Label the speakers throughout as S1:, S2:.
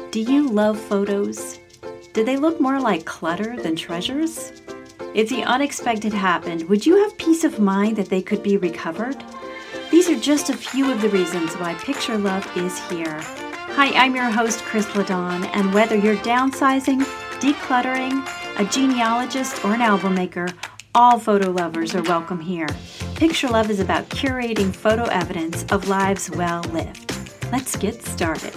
S1: Do you love photos? Do they look more like clutter than treasures? If the unexpected happened, would you have peace of mind that they could be recovered? These are just a few of the reasons why Picture Love is here. Hi, I'm your host, Chris LaDawn, and whether you're downsizing, decluttering, a genealogist, or an album maker, all photo lovers are welcome here. Picture Love is about curating photo evidence of lives well lived. Let's get started.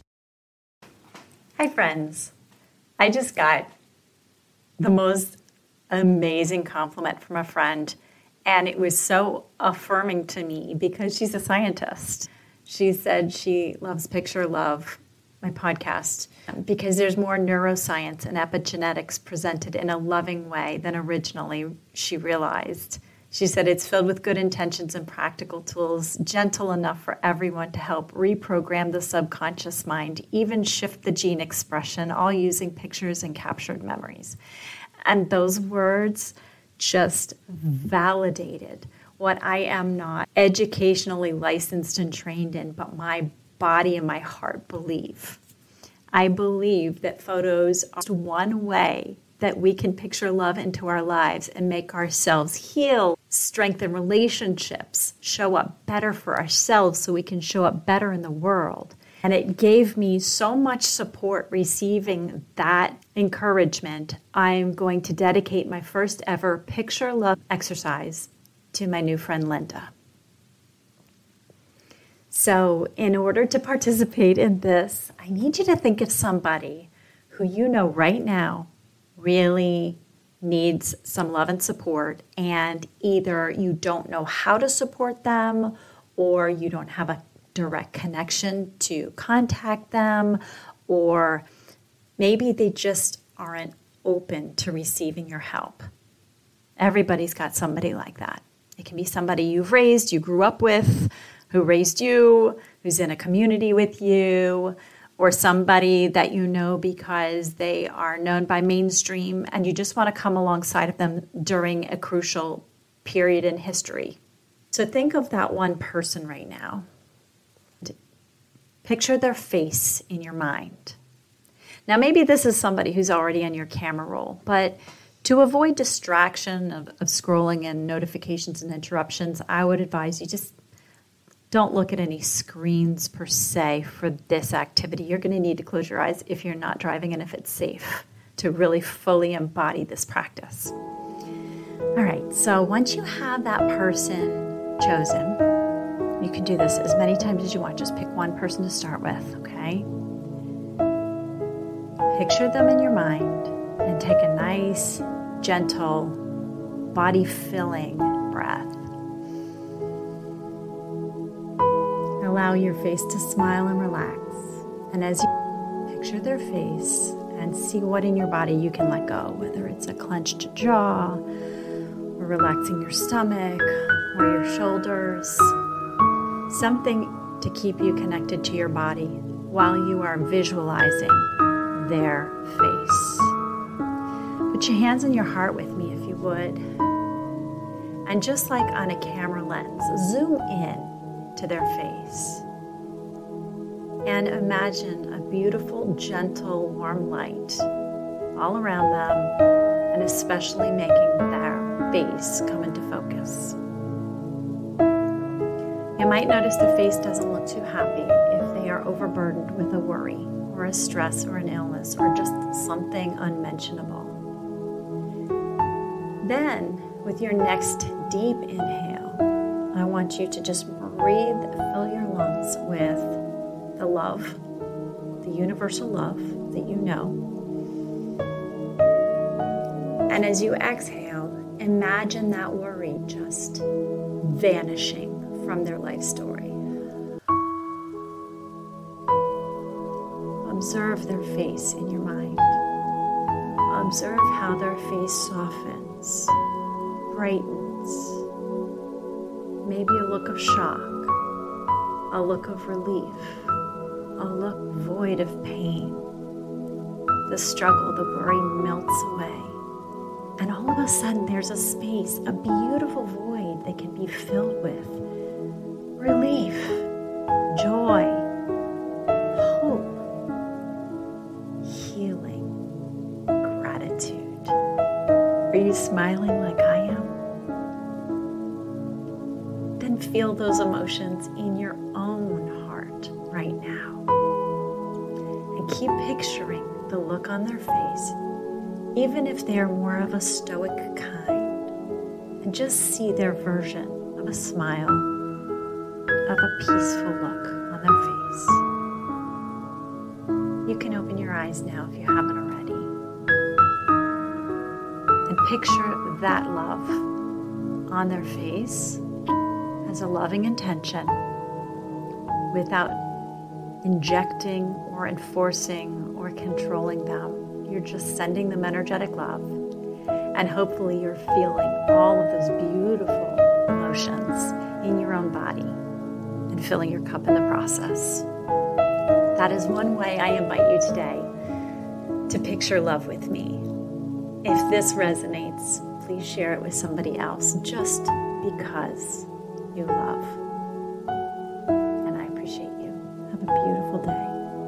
S2: Hi, friends. I just got the most amazing compliment from a friend, and it was so affirming to me because she's a scientist. She said she loves Picture Love, my podcast, because there's more neuroscience and epigenetics presented in a loving way than originally she realized. She said it's filled with good intentions and practical tools, gentle enough for everyone to help reprogram the subconscious mind, even shift the gene expression, all using pictures and captured memories. And those words just validated what I am not educationally licensed and trained in, but my body and my heart believe. I believe that photos are one way that we can picture love into our lives and make ourselves heal, strengthen relationships, show up better for ourselves so we can show up better in the world. And it gave me so much support receiving that encouragement. I'm going to dedicate my first ever Picture Love exercise to my new friend Linda. So in order to participate in this, I need you to think of somebody who you know right now really needs some love and support, and either you don't know how to support them or you don't have a direct connection to contact them, or maybe they just aren't open to receiving your help. Everybody's got somebody like that. It can be somebody you've raised, you grew up with, who raised you, who's in a community with you, or somebody that you know because they are known by mainstream and you just want to come alongside of them during a crucial period in history. So think of that one person right now. Picture their face in your mind. Now, maybe this is somebody who's already in your camera roll, but to avoid distraction of scrolling and notifications and interruptions, I would advise you just don't look at any screens per se for this activity. You're going to need to close your eyes if you're not driving and if it's safe to really fully embody this practice. All right, so once you have that person chosen, you can do this as many times as you want. Just pick one person to start with, okay? Picture them in your mind and take a nice, gentle, body-filling breath. Allow your face to smile and relax. And as you picture their face and see what in your body you can let go, whether it's a clenched jaw, or relaxing your stomach, or your shoulders, something to keep you connected to your body while you are visualizing their face. Put your hands on your heart with me if you would. And just like on a camera lens, zoom in to their face. And imagine a beautiful, gentle, warm light all around them, and especially making their face come into focus. You might notice the face doesn't look too happy if they are overburdened with a worry or a stress or an illness or just something unmentionable. Then, with your next deep inhale, I want you to just breathe, fill your lungs with the love, the universal love that you know. And as you exhale, imagine that worry just vanishing from their life story. Observe their face in your mind. Observe how their face softens, brightens. Maybe a look of shock, a look of relief, a look void of pain. The struggle, the worry melts away. And all of a sudden there's a space, a beautiful void that can be filled with relief, joy, hope, Are you smiling like I am? Then feel those emotions in your own heart right now. And keep picturing the look on their face, even if they are more of a stoic kind. And just see their version of a smile, of a peaceful look on their face. You can open your eyes now if you haven't already. And picture that love on their face as a loving intention without injecting or enforcing or controlling them. You're just sending them energetic love. And hopefully you're feeling all of those beautiful emotions in your own body and filling your cup in the process. That is one way I invite you today to picture love with me. If this resonates, please share it with somebody else just because you love. And I appreciate you. Have a beautiful day.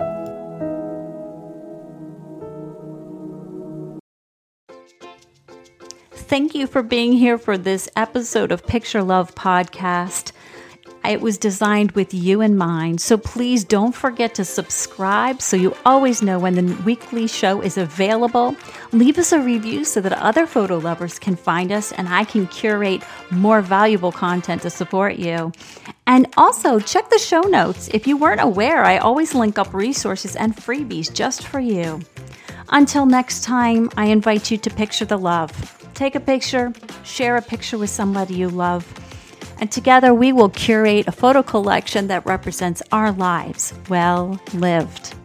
S1: Thank you for being here for this episode of Picture Love Podcast. It was designed with you in mind, so please don't forget to subscribe so you always know when the weekly show is available. Leave us a review so that other photo lovers can find us and I can curate more valuable content to support you. And also check the show notes. If you weren't aware, I always link up resources and freebies just for you. Until next time, I invite you to picture the love. Take a picture, share a picture with somebody you love, and together we will curate a photo collection that represents our lives well lived.